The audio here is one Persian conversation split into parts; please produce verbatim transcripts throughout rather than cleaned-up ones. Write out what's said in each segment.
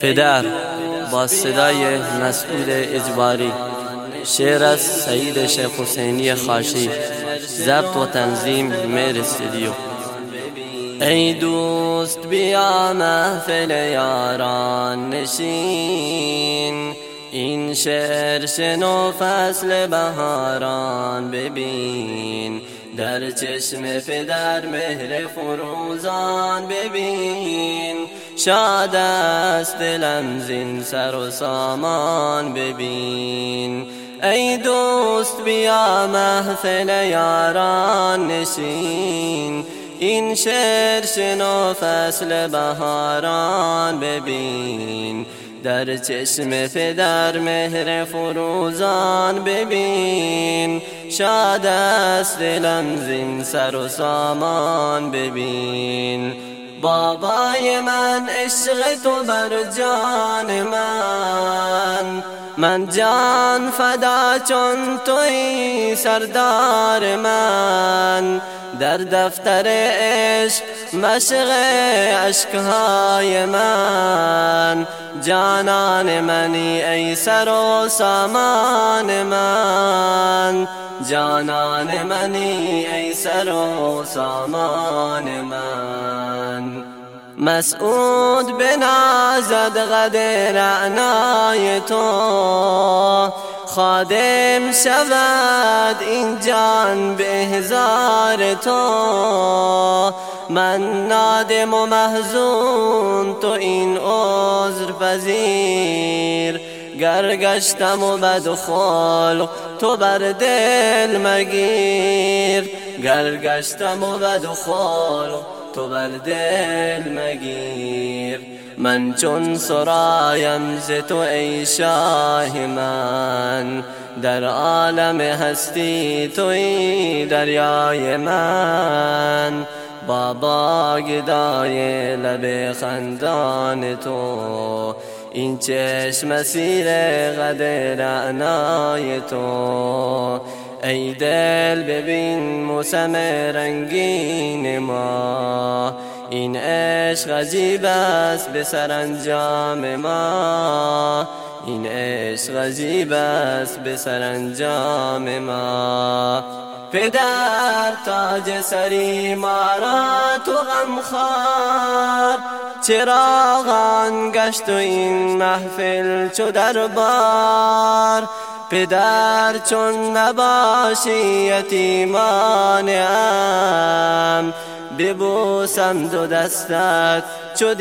پدر با صدای مسعود اجباری. شعر از سعید شیخ حسینی خاشی. ضبط و تنظیم میر استودیو. ای دوست بیا محفل یاران نشین، این شعر شنو فصل بهاران ببین، در چشم پدر مهر فروزان ببین، شاد است دلم زین سر و سامان ببین. ای دوست بیا محفل یاران نشین، این شعر شنو فصل بهاران ببین، در چشم پدر مهر فروزان ببین، شاد است دلم زین سر و سامان ببین. بابای من عشق تو بر جان من، من جان فدا چون توی سردار من، در دفتر عشق مشق اشکهای من، جانان منی ای سر و سامان من، جانان منی ای سر و سامان من. مسعود بنازد قد رعنای تو، خادم شود این جان به هزار تو، من نادم و محزون تو این عذر پذیر، گر گشتم و بد خلق تو بر دل مگیر، گر گشتم و بد خلق تو بر دل مگیر. من چون سرایم ز تو ای شاه من، در عالم هستی توی دریای من، بابا گدای لب خندان تو، این چشم مسیر قد رعنای تو. ای دل ببین موسم رنگین ما، این عشق عجیب است به سرانجام ما، این عشق عجیب است به سرانجام ما. پدر تاج سری ما را تو غمخوار، چراغان گشت و این محفل چو دربار، پدر چون نباشی یتیمانم، ببوسم دو دستت چو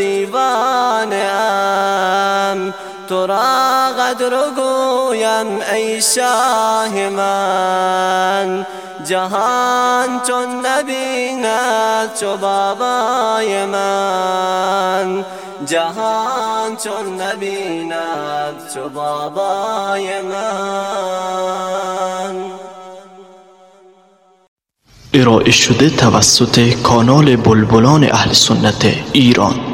دیوانم، تو را قدر گویم ای شاه من، جهان چون نبیند چو بابای من، جهان چون نبیند چو بابای من. ارائه شده توسط کانال بلبلان اهل سنت ایران.